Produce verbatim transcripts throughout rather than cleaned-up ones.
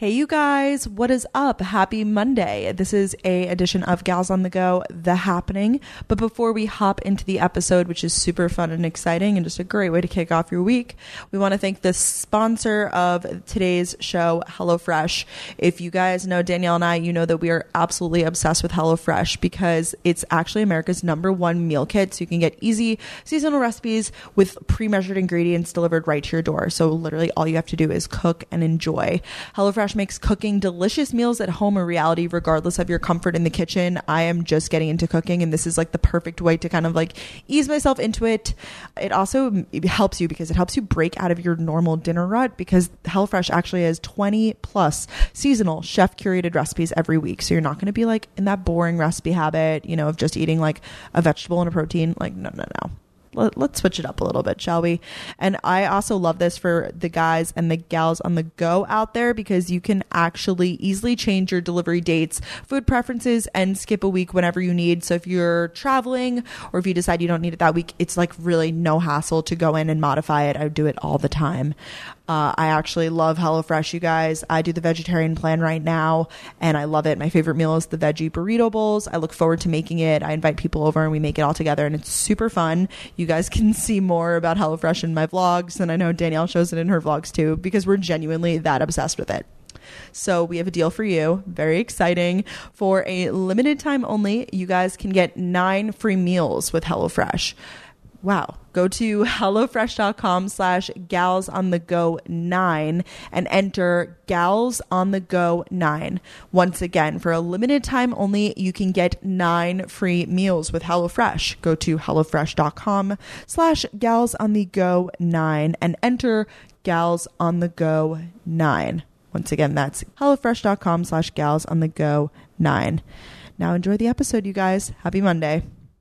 Hey you guys, what is up? Happy Monday. This is a edition of Gals on the Go, The Happening. But before we hop into the episode, which is super fun and exciting and just a great way to kick off your week, we want to thank the sponsor of today's show, HelloFresh. If you guys know Danielle and I, you know that we are absolutely obsessed with HelloFresh because it's actually America's number one meal kit. So you can get easy seasonal recipes with pre-measured ingredients delivered right to your door. So literally all you have to do is cook and enjoy. HelloFresh makes cooking delicious meals at home a reality regardless of your comfort in the kitchen. I am just getting into cooking and this is like the perfect way to kind of like ease myself into it. It also helps you because it helps you break out of your normal dinner rut because HelloFresh actually has twenty plus seasonal chef curated recipes every week. So you're not going to be like in that boring recipe habit, you know, of just eating like a vegetable and a protein. Like, no, no, no. Let, let's switch it up a little bit, shall we? And I also love this for the guys and the gals on the go out there because you can actually easily change your delivery dates, food preferences, and skip a week whenever you need. So if you're traveling or if you decide you don't need it that week, it's like really no hassle to go in and modify it. I do it all the time. Uh, I actually love HelloFresh, you guys. I do the vegetarian plan right now, and I love it. My favorite meal is the veggie burrito bowls. I look forward to making it. I invite people over, and we make it all together, and it's super fun. You guys can see more about HelloFresh in my vlogs, and I know Danielle shows it in her vlogs too, because we're genuinely that obsessed with it. So we have a deal for you. Very exciting. For a limited time only, you guys can get nine free meals with HelloFresh. Wow. Go to HelloFresh.com slash gals on the go nine and enter gals on the go nine. Once again, for a limited time only, you can get nine free meals with HelloFresh. Go to HelloFresh.com slash gals on the go nine and enter gals on the go nine. Once again, that's HelloFresh.com slash gals on the go nine. Now enjoy the episode, you guys. Happy Monday.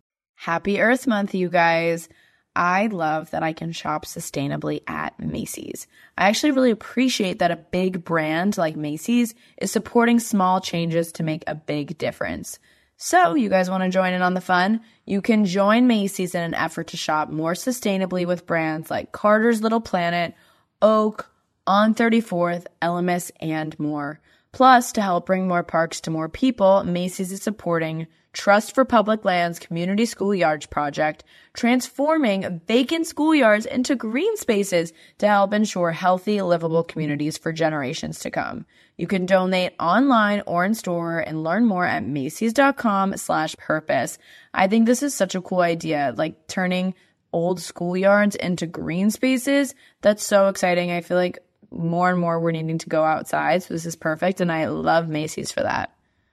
Happy Earth Month, you guys. I love that I can shop sustainably at Macy's. I actually really appreciate that a big brand like Macy's is supporting small changes to make a big difference. So, you guys want to join in on the fun? You can join Macy's in an effort to shop more sustainably with brands like Carter's Little Planet, Oak, On thirty-fourth, Elemis, and more. Plus, to help bring more parks to more people, Macy's is supporting Trust for Public Lands Community Schoolyards Project, transforming vacant schoolyards into green spaces to help ensure healthy, livable communities for generations to come. You can donate online or in store and learn more at Macy's.com slash purpose. I think this is such a cool idea, like turning old schoolyards into green spaces. That's so exciting. I feel like more and more we're needing to go outside, so this is perfect, and I love Macy's for that.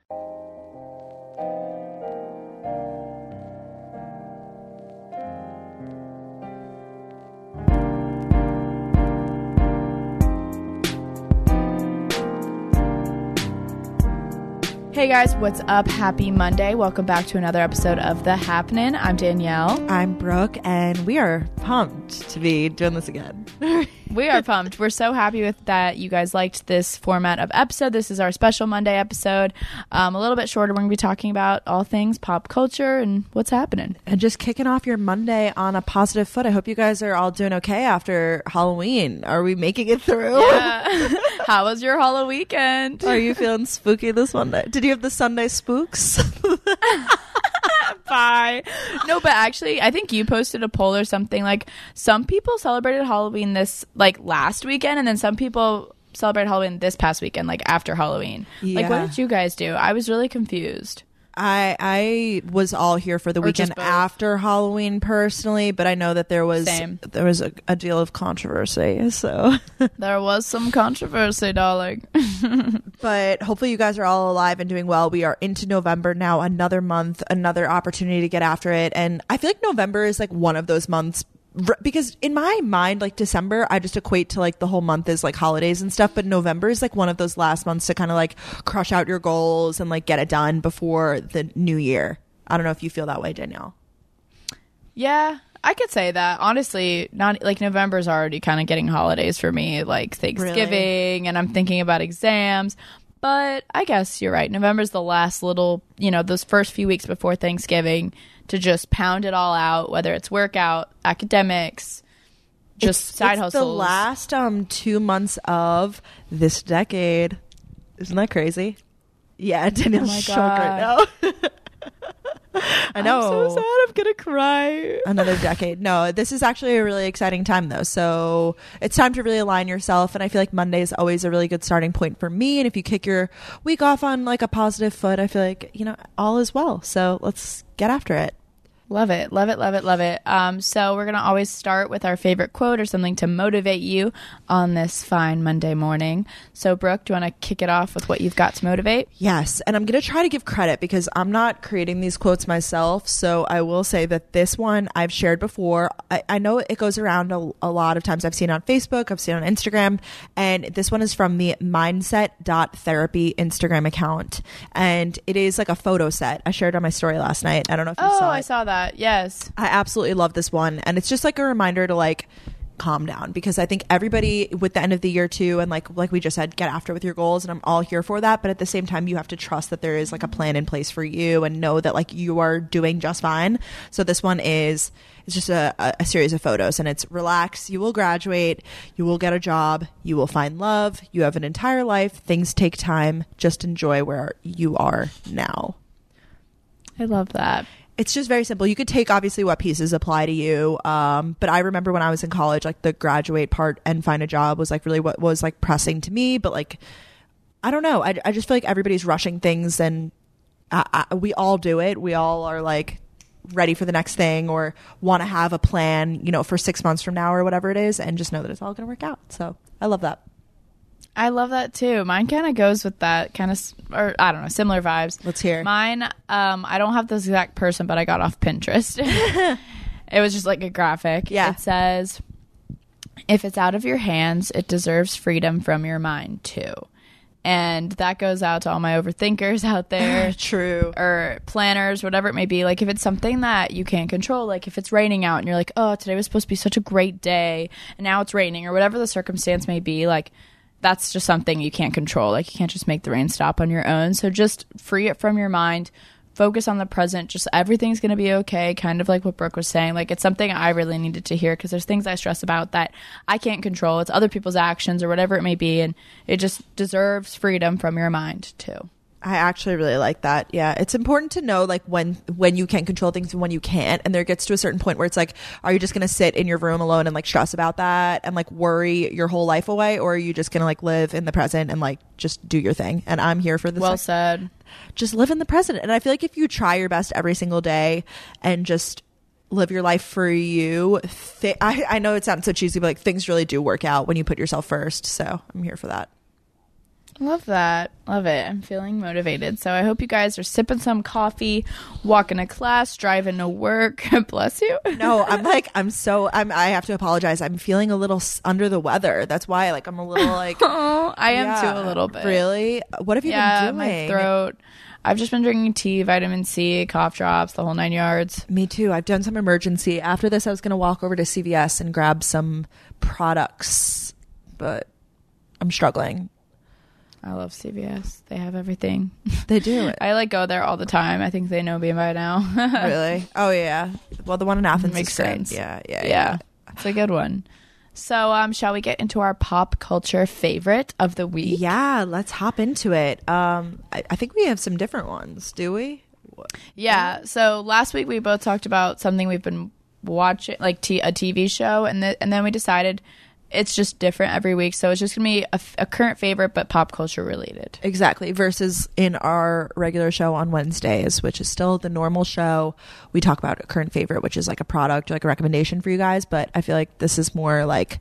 Hey guys, what's up? Happy Monday. Welcome back to another episode of The Happening. I'm Danielle. I'm Brooke, and we are pumped to be doing this again. We are pumped. We're so happy with that you guys liked this format of episode. This is our special Monday episode. Um, a little bit shorter. We're going to be talking about all things pop culture and what's happening. And just kicking off your Monday on a positive foot. I hope you guys are all doing okay after Halloween. Are we making it through? Yeah. How was your Halloween weekend? Are you feeling spooky this Monday? Did you have the Sunday spooks? Bye. No, but actually, I think you posted a poll or something. Like, some people celebrated Halloween this, like, last weekend, and then some people celebrated Halloween this past weekend, like, after Halloween. Yeah. Like, what did you guys do? I was really confused. I I was all here for the Or weekend just both. after Halloween personally, but I know that there was Same. there was a, a deal of controversy. So There was some controversy, darling. But hopefully you guys are all alive and doing well. We are into November now, another month, another opportunity to get after it. And I feel like November is like one of those months r- because in my mind, like December, I just equate to like the whole month is like holidays and stuff. But November is like one of those last months to kind of like crush out your goals and like get it done before the new year. I don't know if you feel that way, Danielle. Yeah, I could say that. Honestly, not like November's already kind of getting holidays for me, like Thanksgiving, really? And I'm thinking about exams. But I guess you're right. November's the last little, you know, those first few weeks before Thanksgiving to just pound it all out, whether it's workout, academics, just it's, side it's hustles. The last um two months of this decade. Isn't that crazy? Yeah, Daniel's Oh my shocked right now. I know. I'm so sad. I'm gonna cry. Another decade. No, this is actually a really exciting time though. So it's time to really align yourself. And I feel like Monday is always a really good starting point for me. And if you kick your week off on like a positive foot, I feel like, you know, all is well. So let's get after it. Love it. Love it. Love it. Love it. Um, so we're going to always start with our favorite quote or something to motivate you on this fine Monday morning. So Brooke, do you want to kick it off with what you've got to motivate? Yes. And I'm going to try to give credit because I'm not creating these quotes myself. So I will say that this one I've shared before. I, I know it goes around a, a lot of times. I've seen it on Facebook. I've seen it on Instagram. And this one is from the mindset dot therapy Instagram account. And it is like a photo set. I shared it on my story last night. I don't know if you oh, saw it. I saw that. Yes. I absolutely love this one. And it's just like a reminder to like calm down, because I think everybody with the end of the year too, and like like we just said, get after with your goals, and I'm all here for that. But at the same time, you have to trust that there is like a plan in place for you and know that like you are doing just fine. So this one is it's just a, a, a series of photos, and it's relax, you will graduate, you will get a job, you will find love, you have an entire life, things take time, just enjoy where you are now. I love that. It's just very simple. You could take obviously what pieces apply to you. Um, but I remember when I was in college, like the graduate part and find a job was like really what was like pressing to me. But like, I don't know. I, I just feel like everybody's rushing things, and I, I, we all do it. We all are like ready for the next thing or want to have a plan, you know, for six months from now or whatever it is, and just know that it's all going to work out. So I love that. I love that too. Mine kind of goes with that kind of, or I don't know, similar vibes. Let's hear. Mine, um, I don't have this exact person, but I got off Pinterest. It was just like a graphic. Yeah. It says, if it's out of your hands, it deserves freedom from your mind too. And that goes out to all my overthinkers out there. True. Or planners, whatever it may be. Like if it's something that you can't control, like if it's raining out and you're like, oh, today was supposed to be such a great day and now it's raining, or whatever the circumstance may be, like that's just something you can't control. Like you can't just make the rain stop on your own. So just free it from your mind. Focus on the present. Just everything's going to be okay. Kind of like what Brooke was saying. Like it's something I really needed to hear because there's things I stress about that I can't control. It's other people's actions or whatever it may be. And it just deserves freedom from your mind too. I actually really like that. Yeah. It's important to know like when when you can control things and when you can't. And there gets to a certain point where it's like, are you just going to sit in your room alone and like stress about that and like worry your whole life away? Or are you just going to like live in the present and like just do your thing? And I'm here for this. Well like, said. Just live in the present. And I feel like if you try your best every single day and just live your life for you, th- I, I know it sounds so cheesy, but like things really do work out when you put yourself first. So I'm here for that. Love that. Love it. I'm feeling motivated. So I hope you guys are sipping some coffee, walking to class, driving to work. Bless you. No, I'm like, I'm so, I'm, I have to apologize. I'm feeling a little s- under the weather. That's why, like, I'm a little like. Oh, I am yeah, too a little bit. Really? What have you yeah, been doing? My throat. I've just been drinking tea, vitamin C, cough drops, the whole nine yards. Me too. I've done some emergency. After this, I was going to walk over to C V S and grab some products, but I'm struggling. I love C V S. They have everything. They do. I like go there all the time. I think they know me by now. Really? Oh yeah. Well, the one in Athens Makes is great. sense. Yeah, yeah, Yeah. yeah. It's a good one. So, um, shall we get into our pop culture favorite of the week? Yeah, let's hop into it. Um, I, I think we have some different ones. Do we? Yeah. So last week we both talked about something we've been watching, like t- a T V show, and th- and then we decided it's just different every week. So it's just gonna be a, f- a current favorite, but pop culture related. Exactly. Versus in our regular show on Wednesdays, which is still the normal show, we talk about a current favorite, which is like a product or like a recommendation for you guys. But I feel like this is more like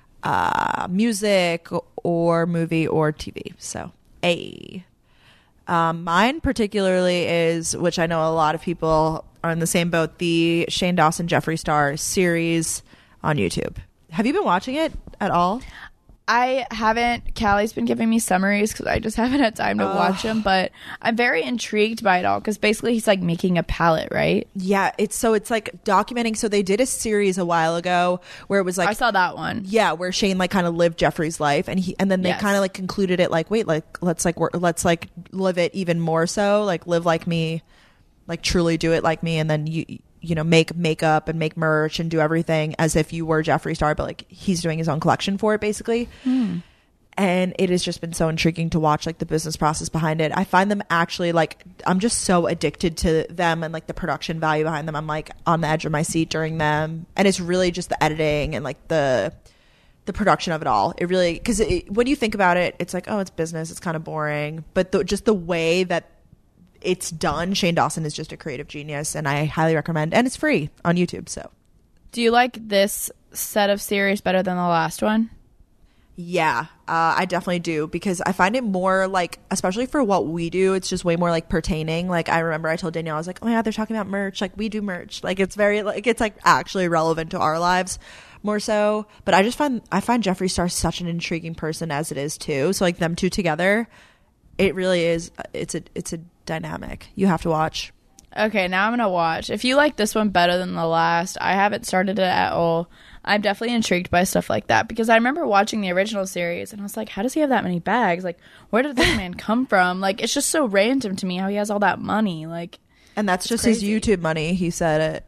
uh, music or movie or T V. So a um, mine particularly is, which I know a lot of people are in the same boat, the Shane Dawson Jeffree Star series on YouTube. Have you been watching it at all? I haven't. Callie's been giving me summaries because I just haven't had time to Ugh. watch them. But I'm very intrigued by it all because basically he's like making a palette, right? Yeah, it's so it's like documenting. So they did a series a while ago where it was like I saw that one. yeah, where Shane like kind of lived Jeffrey's life, and he and then they Yes. kind of like concluded it like, wait, like let's like work, let's like live it even more so, like live like me, like truly do it like me, and then you you know make makeup and make merch and do everything as if you were Jeffree Star, but like he's doing his own collection for it basically. Hmm. And it has just been so intriguing to watch like the business process behind it. I find them actually like, I'm just so addicted to them and like the production value behind them. I'm like on the edge of my seat during them. And it's really just the editing and like the the production of it all. It really, because it, when you think about it, it's like, oh, it's business. It's kind of boring. But the, just the way that it's done, Shane Dawson is just a creative genius. And I highly recommend. And it's free on YouTube. So do you like this set of series better than the last one? Yeah, uh, I definitely do, because I find it more like, especially for what we do, it's just way more like pertaining. Like I remember I told Danielle, I was like, oh my God, they're talking about merch. Like we do merch. Like it's very like, it's like actually relevant to our lives more so. But I just find, I find Jeffree Star such an intriguing person as it is too. So like them two together, it really is, it's a, it's a dynamic. You have to watch. Okay, now I'm going to watch. If you like this one better than the last, I haven't started it at all. I'm definitely intrigued by stuff like that, because I remember watching the original series and I was like, how does he have that many bags? Like, where did this man come from? Like, it's just so random to me how he has all that money. Like, and that's just crazy. his YouTube money. He said it.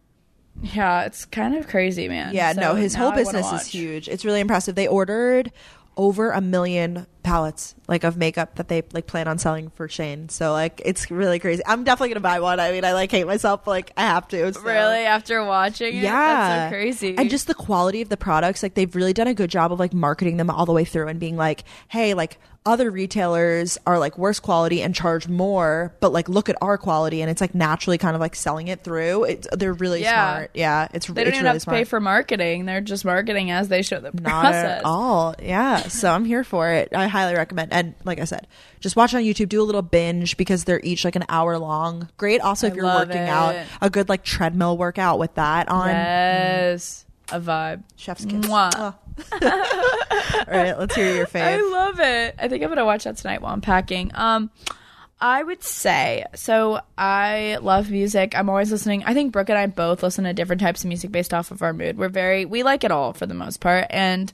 Yeah, it's kind of crazy, man. Yeah, so no, his whole I business is huge. It's really impressive. They ordered over a million pallets like of makeup that they like plan on selling for Shane. So like it's really crazy. I'm definitely gonna buy one. I mean, I like hate myself, but like I have to. So. Really, after watching it? Yeah, that's so crazy. And just the quality of the products, like they've really done a good job of like marketing them all the way through and being like, hey, like other retailers are like worse quality and charge more, but like look at our quality, and it's like naturally kind of like selling it through. It's they're really yeah. smart. Yeah, it's they don't it's even really have to smart. pay for marketing. They're just marketing as they show the Not process. at all. Yeah, so I'm here for it. I highly recommend. And like I said, just watch on YouTube, do a little binge, because they're each like an hour long. Great also if I you're love working it. out, a good like treadmill workout with that on. Yes, a vibe. Chef's kiss. Mwah. Oh. All right, let's hear your fave. I love it. I think I'm gonna watch that tonight while I'm packing. Um, I would say, so I love music. I'm always listening. I think Brooke and I both listen to different types of music based off of our mood. We're very, we like it all for the most part. And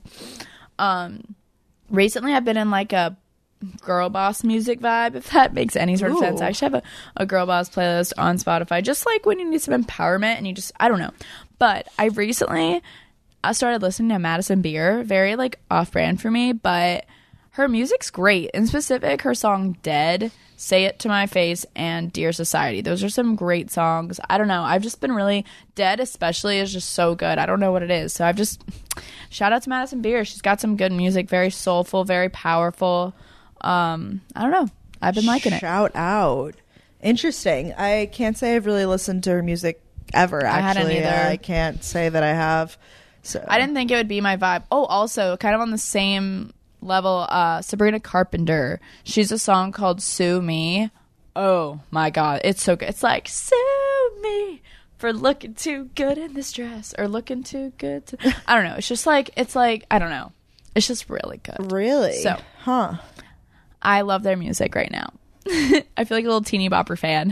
um, recently I've been in like a girl boss music vibe, if that makes any sort of Ooh. sense. I actually have a, a girl boss playlist on Spotify, just like when you need some empowerment and you just, I don't know. But I recently, I started listening to Madison Beer, very like off-brand for me, but her music's great. In specific, her song Dead, Say It to My Face, and Dear Society. Those are some great songs. I don't know. I've just been really, Dead especially is just so good. I don't know what it is. So I've just, shout out to Madison Beer. She's got some good music, very soulful, very powerful. Um, I don't know. I've been liking it. Shout out. Interesting. I can't say I've really listened to her music ever, I hadn't actually. either. I can't say that I have. So I didn't think it would be my vibe. Oh, also, kind of on the same level, uh, Sabrina Carpenter. She's a song called Sue Me. Oh, my God. It's so good. It's like, sue me for looking too good in this dress, or looking too good to... I don't know. It's just like, it's like, I don't know. It's just really good. Really? So, huh. I love their music right now. I feel like a little teeny bopper fan.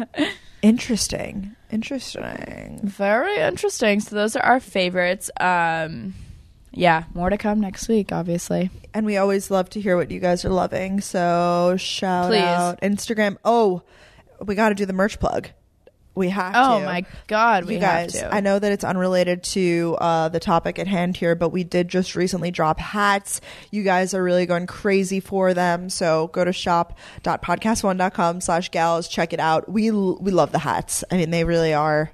Interesting. Interesting. Very interesting. So those are our favorites. Um, yeah, more to come next week, obviously. And we always love to hear what you guys are loving. So shout Please. out Instagram. Oh, we got to do the merch plug. We have Oh to. my God, we you guys, have to. I know that it's unrelated to uh, the topic at hand here, but we did just recently drop hats. You guys are really going crazy for them. So go to shop dot podcast one dot com slash gals. Check it out. We we love the hats. I mean, they really are.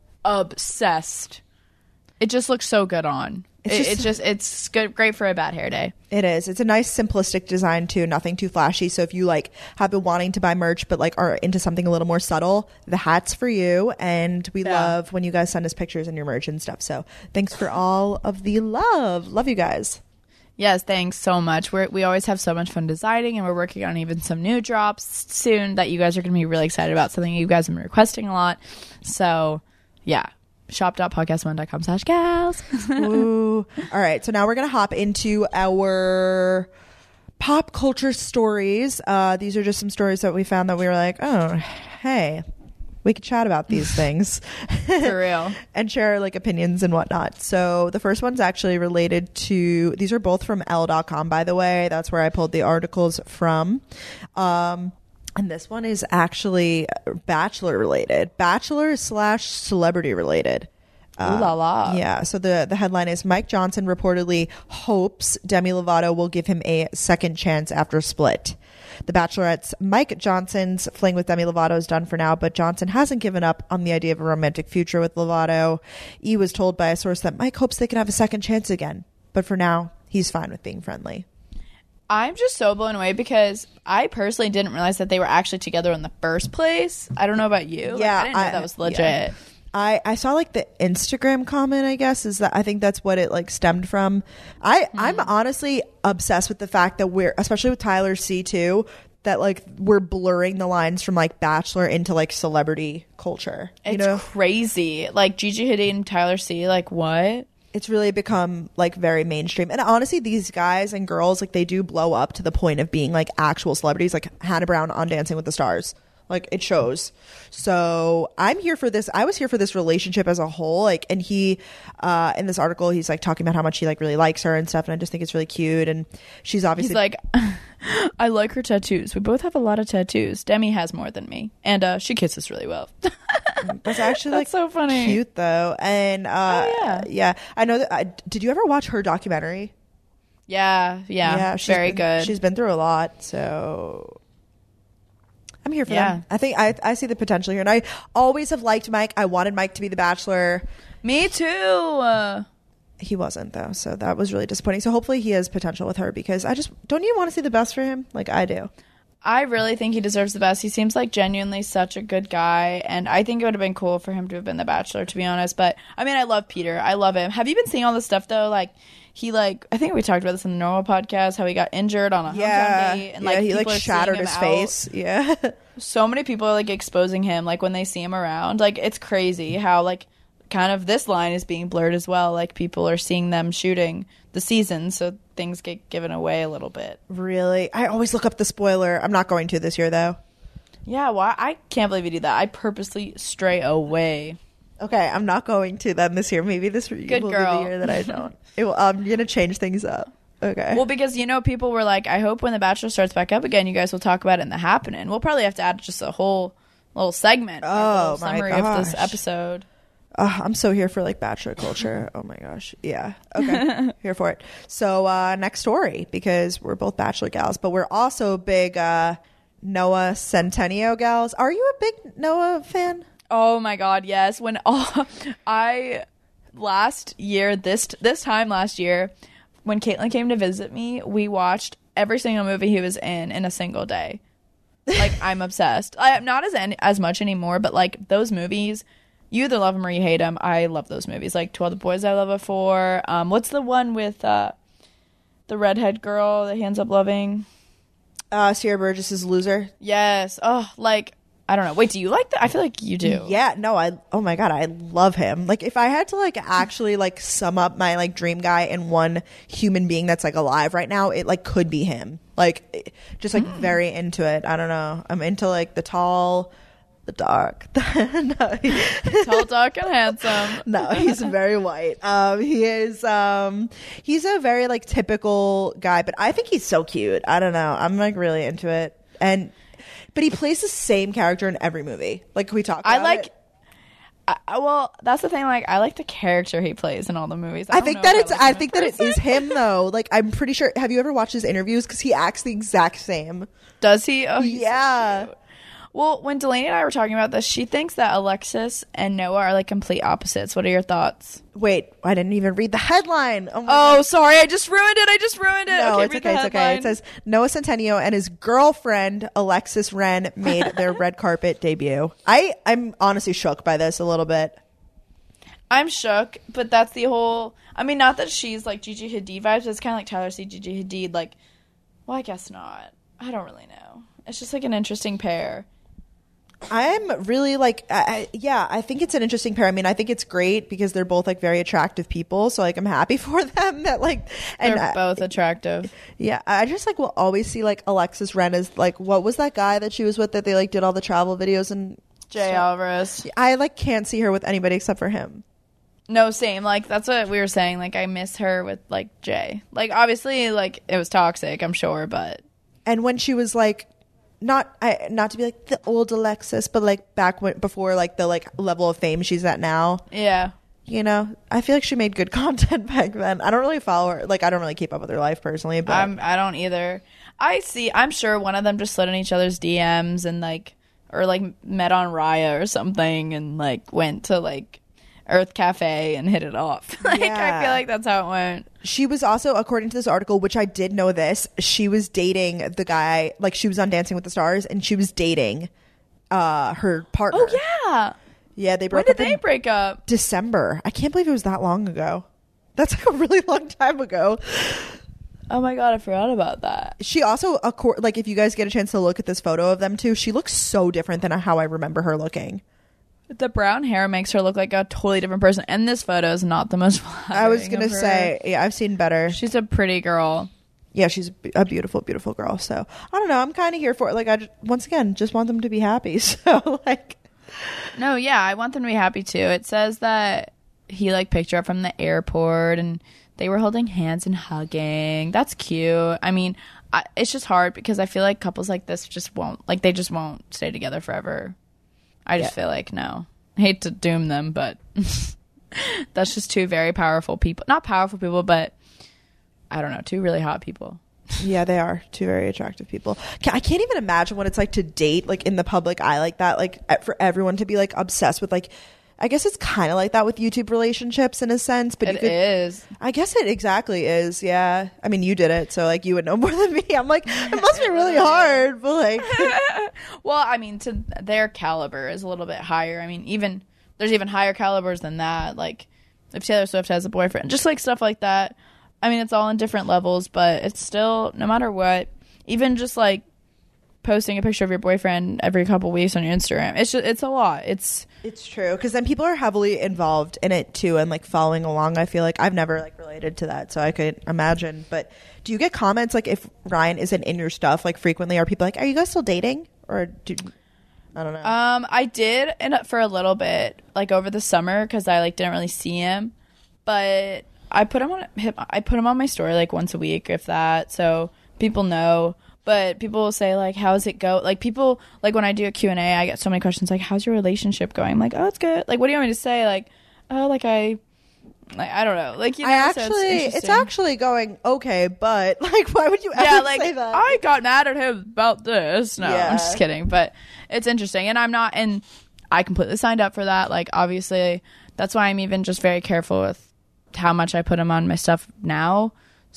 Obsessed. It just looks so good on. It's It- just- it's just it's good, great for a bad hair day. It is. It's a nice simplistic design too. Nothing too flashy. So if you like have been wanting to buy merch but like are into something a little more subtle, the hat's for you. And we Yeah. love when you guys send us pictures and your merch and stuff. So thanks for all of the love. Love you guys. Yes, thanks so much. We we always have so much fun designing, and we're working on even some new drops soon that you guys are going to be really excited about. Something you guys have been requesting a lot. So yeah. shop dot podcast one dot com slash gals. Ooh. All right. So now we're going to hop into our pop culture stories. Uh, these are just some stories that we found that we were like, oh, hey, we could chat about these things. For real. And share like opinions and whatnot. So the first one's actually related to, these are both from Elle dot com, by the way. That's where I pulled the articles from. Um, And this one is actually Bachelor related. Bachelor slash celebrity related. Ooh la la. Yeah, so the, the headline is Mike Johnson reportedly hopes Demi Lovato will give him a second chance after Split. The Bachelorette's Mike Johnson's fling with Demi Lovato is done for now, but Johnson hasn't given up on the idea of a romantic future with Lovato. E! was told by a source that Mike hopes they can have a second chance again, but for now, he's fine with being friendly. I'm just so blown away because I personally didn't realize that they were actually together in the first place. I don't know about you. Yeah, like, I didn't know I, that was legit. Yeah. I, I saw like the Instagram comment, I guess, is that I think that's what it like stemmed from. I, mm. I'm honestly obsessed with the fact that we're, especially with Tyler C too, that like we're blurring the lines from like Bachelor into like celebrity culture. You it's know? Crazy. Like Gigi Hadid and Tyler C, like what? It's really become like very mainstream. And honestly, these guys and girls, like they do blow up to the point of being like actual celebrities, like Hannah Brown on Dancing with the Stars. Like it shows. So I'm here for this. I was here for this relationship as a whole. Like, and he, uh, in this article, he's like talking about how much he like really likes her and stuff. And I just think it's really cute. And she's obviously he's like, I like her tattoos. We both have a lot of tattoos. Demi has more than me. And, uh, she kisses really well. That's actually like That's so funny. Cute though. And, uh, oh, yeah. yeah, I know that. I, did you ever watch her documentary? Yeah. Yeah. yeah she's very been, good. She's been through a lot. So I'm here for yeah. them. I think I, I see the potential here. And I always have liked Mike. I wanted Mike to be the Bachelor. Me too. Uh, he wasn't though. So that was really disappointing. So hopefully he has potential with her because I just, don't you want to see the best for him? Like I do. I really think he deserves the best. He seems like genuinely such a good guy. And I think it would have been cool for him to have been the Bachelor, to be honest. But I mean, I love Peter. I love him. Have you been seeing all this stuff though? Like, he like I think we talked about this in the normal podcast, how he got injured on a yeah hometown date and yeah, like he like shattered his out. face. Yeah. So many people are like exposing him like when they see him around. Like it's crazy how like kind of this line is being blurred as well. Like people are seeing them shooting the season, so things get given away a little bit. Really? I always look up the spoiler. I'm not going to this year though. Yeah, well, I can't believe you do that. I purposely stray away. Okay, I'm not going to then this year. Maybe this will Good be girl. the year that I don't. It will, I'm going to change things up. Okay. Well, because, you know, people were like, I hope when The Bachelor starts back up again, you guys will talk about it in The Happening. We'll probably have to add just a whole little segment. Oh, a little my summary gosh. of this episode. Uh, I'm so here for like Bachelor culture. Oh my gosh. Yeah. Okay. Here for it. So uh, next story, because we're both Bachelor gals, but we're also big uh, Noah Centineo gals. Are you a big Noah fan? Oh my God, yes. When all, I last year, this this time last year, when Caitlin came to visit me, we watched every single movie he was in in a single day. Like I'm obsessed. I am not as as much anymore, but like those movies, you either love them or you hate them. I love those movies. Like To All the Boys I Love It For. Um, what's the one with uh, the redhead girl that he ends up loving? Uh, Sierra Burgess's Loser. Yes. Oh, like. I don't know. Wait, do you like that? I feel like you do. Yeah, no, I, oh my God, I love him. Like, if I had to, like, actually, like, sum up my, like, dream guy in one human being that's, like, alive right now, it, like, could be him. Like, just, like, mm. very into it. I don't know. I'm into, like, the tall, the dark. no, tall, dark, and handsome. No, he's very white. Um, he is, um, he's a very, like, typical guy, but I think he's so cute. I don't know. I'm, like, really into it. And... But he plays the same character in every movie. Like we talked about I like... it. I, well, that's the thing. Like, I like the character he plays in all the movies. I, I think that it's. I, like I think that it is him though. Like, I'm pretty sure. Have you ever watched his interviews? Because he acts the exact same. Does he? Oh, he's yeah. So cute. Well, when Delaney and I were talking about this, she thinks that Alexis and Noah are like complete opposites. What are your thoughts? Wait, I didn't even read the headline. Oh, my oh God. sorry, I just ruined it. I just ruined it. No, okay, it's read okay. the It's okay. It says Noah Centineo and his girlfriend Alexis Ren made their red carpet debut. I I'm honestly shook by this a little bit. I'm shook, but that's the whole. I mean, not that she's like Gigi Hadid vibes. It's kind of like Tyler C. Gigi Hadid. Like, well, I guess not. I don't really know. It's just like an interesting pair. I'm really like, I, I, yeah, I think it's an interesting pair. I mean, I think it's great because they're both like very attractive people. So like, I'm happy for them that like, and they're both attractive. Yeah. I just like will always see like Alexis Ren as like, what was that guy that she was with that they like did all the travel videos and Jay stuff? Alvarez. I like can't see her with anybody except for him. No, same. Like, that's what we were saying. Like, I miss her with like Jay. Like, obviously, like it was toxic, I'm sure, but. And when she was like, Not I, not to be like the old Alexis, but like back when before like the like level of fame she's at now. Yeah. you know, I feel like she made good content back then. I don't really follow her. Like, I don't really keep up with her life personally, but I'm, I don't either. I see. I'm sure one of them just slid in each other's D Ms and like, or like met on Raya or something and like went to like Earth Cafe and hit it off. Like, Yeah. I feel like that's how it went. She was also, according to this article, which I did know this, she was dating the guy, like she was on Dancing with the Stars, and she was dating uh, her partner. Oh yeah. Yeah, they When broke did up they in break up? December. I can't believe it was that long ago. That's like a really long time ago. Oh my god, I forgot about that. She also, acco- like if you guys get a chance to look at this photo of them too, she looks so different than how I remember her looking. The brown hair makes her look like a totally different person, and this photo is not the most flattering. I was gonna of her. say, yeah, I've seen better. She's a pretty girl. Yeah, she's a beautiful, beautiful girl. So I don't know. I'm kind of here for it. Like I, just, once again, just want them to be happy. So like, No, yeah, I want them to be happy too. It says that he like picked her up from the airport and they were holding hands and hugging. That's cute. I mean, I, it's just hard because I feel like couples like this just won't, like they just won't stay together forever. I just Yeah. feel like no. I hate to doom them, but that's just two very powerful people. Not powerful people, but I don't know, two really hot people. yeah, they are two very attractive people. Ca- I can't even imagine what it's like to date like in the public eye like that. Like e- for everyone to be like obsessed with like. I guess it's kind of like that with YouTube relationships in a sense, but you It could, is. I guess it exactly is. Yeah. I mean, you did it, so like you would know more than me. I'm like, it must be really hard, but like, Well, I mean, to their caliber is a little bit higher. I mean, even there's even higher calibers than that. Like if Taylor Swift has a boyfriend, just like stuff like that. I mean, it's all in different levels, but it's still, no matter what, even just like posting a picture of your boyfriend every couple weeks on your Instagram, it's just, it's a lot. It's it's true because then people are heavily involved in it too and like following along. I feel like I've never like related to that, so I could imagine. But do you get comments like if Ryan isn't in your stuff like frequently? Are people like, are you guys still dating? Or do I don't know. Um, I did end up for a little bit, like over the summer, because I like didn't really see him, but I put him on him. I put him on my story like once a week, if that, so people know. But people will say like, "How's it go?" Like people like when I do a Q and A, I get so many questions like, "How's your relationship going?" I'm like, "Oh, it's good." Like, what do you want me to say? Like, "Oh, like I." Like I don't know, like you know, I so actually, it's, it's actually going okay, but like, why would you ever yeah, like say that? I got mad at him about this. No, Yeah. I'm just kidding, but it's interesting, and I'm not, and I completely signed up for that. Like obviously, that's why I'm even just very careful with how much I put him on my stuff now.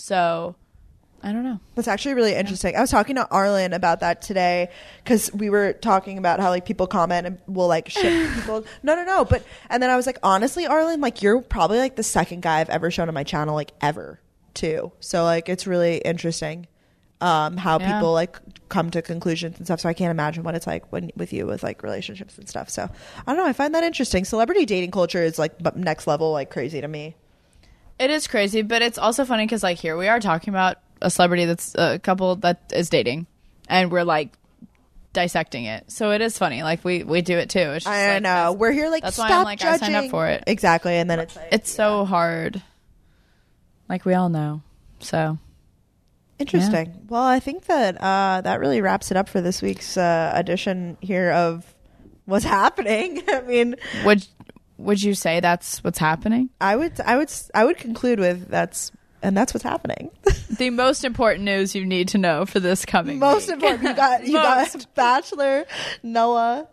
So I don't know. That's actually really interesting. I was talking to Arlen about that today because we were talking about how like people comment and will like ship people. No, no, no. But and then I was like, honestly, Arlen, like you're probably like the second guy I've ever shown on my channel, like ever, too. So like it's really interesting um, how Yeah. people like come to conclusions and stuff. So I can't imagine what it's like when with you with like relationships and stuff. So I don't know. I find that interesting. Celebrity dating culture is like bu- next level, like crazy to me. It is crazy, but it's also funny because like here we are talking about a celebrity that's a couple that is dating, and we're like dissecting it. So it is funny. Like we we do it too. It's just, I like, know. that's- We're here like that's stop why I'm like, I judging. signed up for it. Exactly. And then it's like It's so hard. Like we all know. So interesting. Well, I think that uh, that really wraps it up for this week's uh, edition here of What's Happening. I mean, would would you say that's what's happening? I would, I would, I would conclude with that's, and that's what's happening. The most important news you need to know for this coming Most week. important, you got, you got Bachelor, Noah.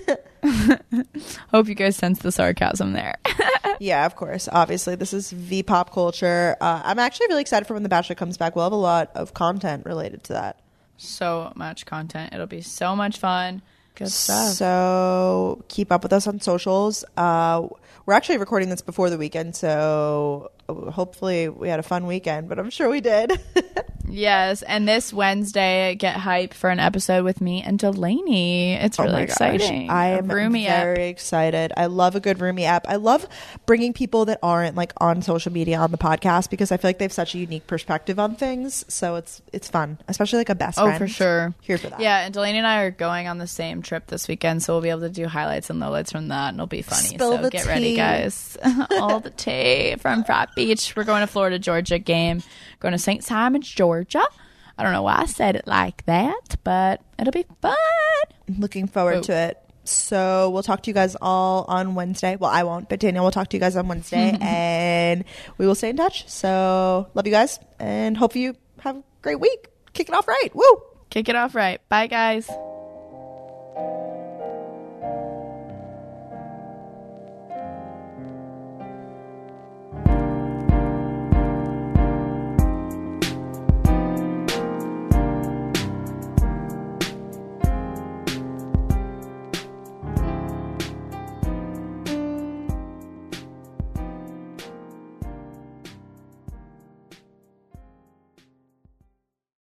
Hope you guys sense the sarcasm there. Yeah, of course. Obviously, this is V pop culture. Uh, I'm actually really excited for when The Bachelor comes back. We'll have a lot of content related to that. So much content. It'll be so much fun. Good stuff. So keep up with us on socials. Uh, we're actually recording this before the weekend, so hopefully we had a fun weekend, but I'm sure we did. Yes, and this Wednesday, get hype for an episode with me and Delaney. It's Oh really my gosh. exciting. I A am Roomy app. very excited. I love a good Roomy app. I love bringing people that aren't like on social media on the podcast because I feel like they have such a unique perspective on things. So it's it's fun, especially like a best Oh, friend. for sure. Here for that. Yeah, and Delaney and I are going on the same trip this weekend, so we'll be able to do highlights and lowlights from that, and it'll be funny. Spill so the get ready, tea. guys. All the tea from Frat Beach. We're going to Florida Georgia game. Going to Saint Simons, Georgia. I don't know why I said it like that, but it'll be fun. Looking forward Oh. to it. So we'll talk to you guys all on Wednesday. Well, I won't, but Danielle will talk to you guys on Wednesday, and we will stay in touch. So love you guys, and hope you have a great week. Kick it off right. Woo! Kick it off right. Bye, guys.